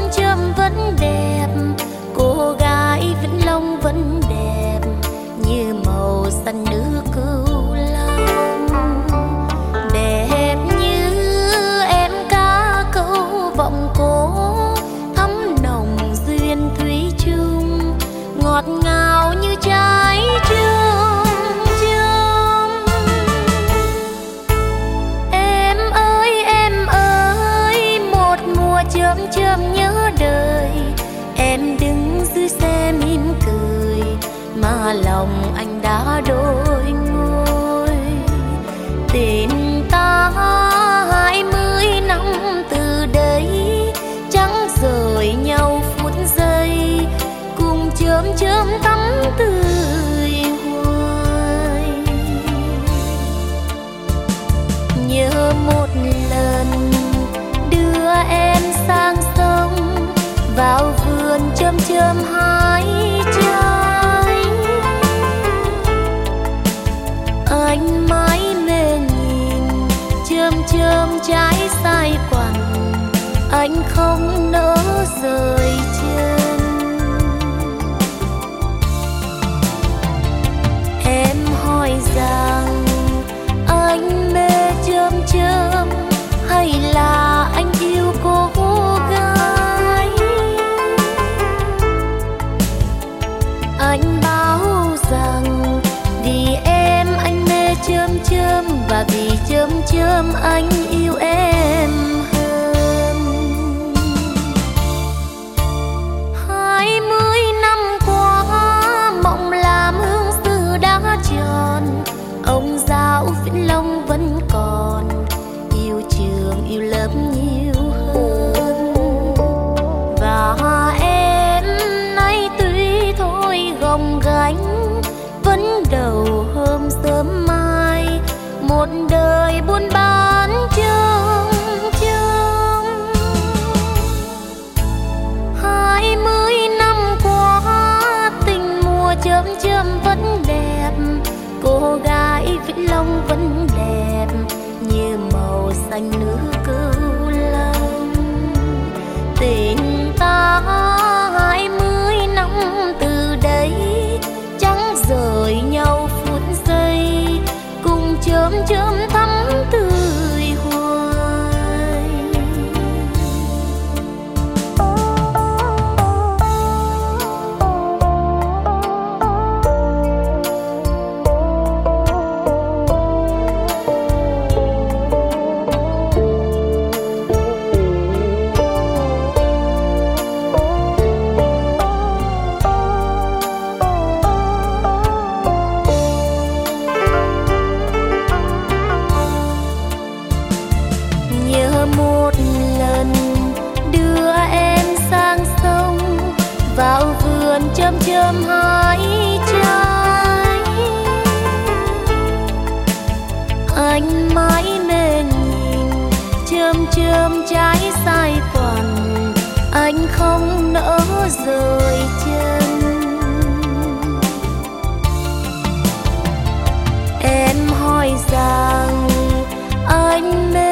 chớm vẫn đẹp, cô gái Vĩnh Long vẫn đẹp như màu xanh nước Cửu Long, đẹp như em cá câu vọng cổ thắm nồng duyên thủy chung, ngọt ngào như trái chum chum. Em ơi, một mùa chớm chớm nhớ đời, em đứng dưới xe mỉm cười mà lòng anh đã đổi ngôi. Tình ta 20 năm từ đấy, chẳng rời nhau phút giây, cùng chớm chớm thắm tươi hoài. Nhớ một lần đưa em sang sông, vào vườn chớm chớm hái trái. Anh mãi mê nhìn chớm chớm trái sai quằn, anh không nỡ rời chân. Em hỏi rằng anh mê chớm chớm hay là anh yêu cô gái? Anh bảo rằng vì em anh mê chớm chớm, và vì chớm chớm anh yêu em hơn. 20 năm qua mộng làm hương sư đã tròn, ông giáo Vĩnh Long vẫn còn, yêu trường yêu lớp nhiều hơn. Và em nay tuy thôi gồng gánh, vẫn đầu hôm sớm mai, một đời buôn bán chớm chớm. 20 năm qua tình mùa chớm chớm vẫn đẹp, cô gái Vĩnh Long vẫn đẹp như màu xanh nước Cửu Long. Tình ta 20 năm từ đấy, chẳng rời nhau phút giây, cùng chớm chớm thắm tươi hoài. Nhớ một lần đưa em sang sông, vào vườn chớm chớm hái trái. Anh mãi mê nhìn chớm chớm trái sai quằn, anh không nỡ rời chân. Em hỏi rằng anh mê